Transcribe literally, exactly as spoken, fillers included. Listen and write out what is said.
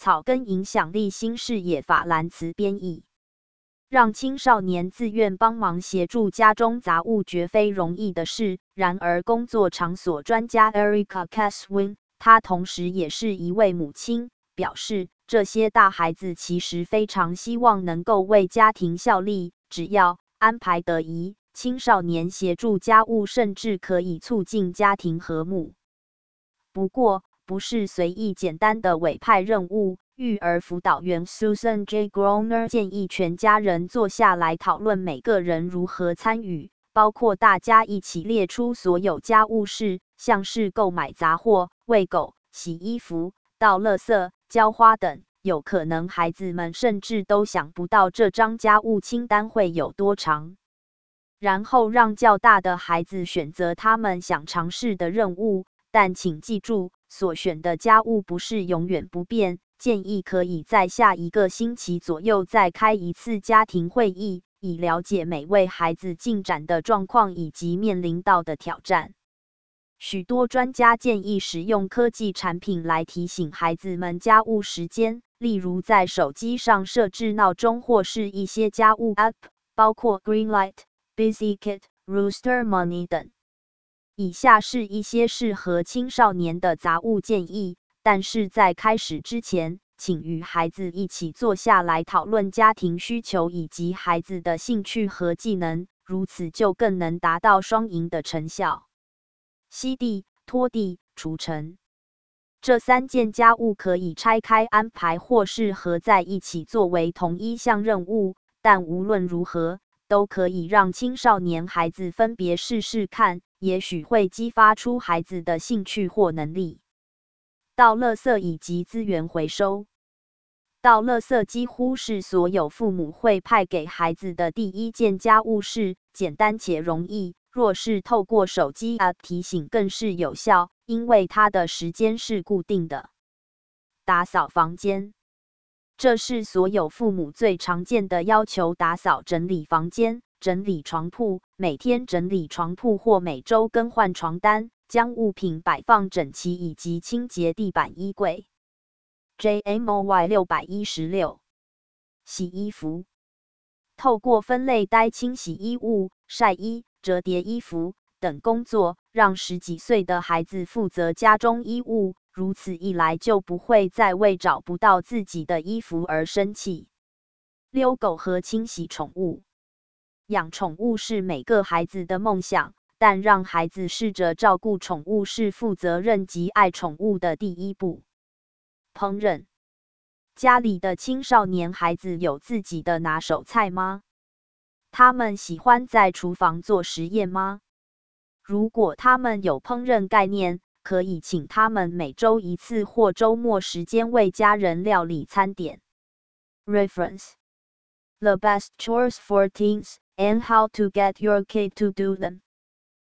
草根影响力新视野法兰茨编译。让青少年自愿帮忙协助家中杂物绝非容易的事。然而，工作场所专家 Erica Caswin， 她同时也是一位母亲，表示这些大孩子其实非常希望能够为家庭效力，只要安排得宜，青少年协助家务甚至可以促进家庭和睦。不过，不是随意简单的委派任务。育儿辅导员 Susan J. Groner 建议全家人坐下来讨论每个人如何参与，包括大家一起列出所有家务事，像是购买杂货、喂狗、洗衣服、倒垃圾、浇花等。有可能孩子们甚至都想不到这张家务清单会有多长。然后让较大的孩子选择他们想尝试的任务，但请记住，所选的家务不是永远不变。建议可以在下一个星期左右再开一次家庭会议，以了解每位孩子进展的状况以及面临到的挑战。许多专家建议使用科技产品来提醒孩子们家务时间，例如在手机上设置闹钟或是一些家务 App， 包括 Greenlight、BusyKit、Rooster Money 等。以下是一些适合青少年的杂物建议。但是在开始之前，请与孩子一起坐下来讨论家庭需求以及孩子的兴趣和技能，如此就更能达到双赢的成效。吸地、拖地、除尘，这三件家务可以拆开安排或是合在一起作为同一项任务，但无论如何，都可以让青少年孩子分别试试看，也许会激发出孩子的兴趣或能力。倒垃圾以及资源回收。倒垃圾几乎是所有父母会派给孩子的第一件家务事，简单且容易。若是透过手机 App 提醒更是有效，因为它的时间是固定的。打扫房间，这是所有父母最常见的要求：打扫整理房间、整理床铺，每天整理床铺或每周更换床单。将物品摆放整齐以及清洁地板、衣柜。J M O Y 六一六。洗衣服，透过分类袋清洗衣物、晒衣、折叠衣服等工作，让十几岁的孩子负责家中衣物，如此一来就不会再为找不到自己的衣服而生气。遛狗和清洗宠物，养宠物是每个孩子的梦想。但让孩子试着照顾宠物是负责任及爱宠物的第一步。烹饪，家里的青少年孩子有自己的拿手菜吗？他们喜欢在厨房做实验吗？如果他们有烹饪概念，可以请他们每周一次或周末时间为家人料理餐点。Reference: The best chores for teens and how to get your kid to do them.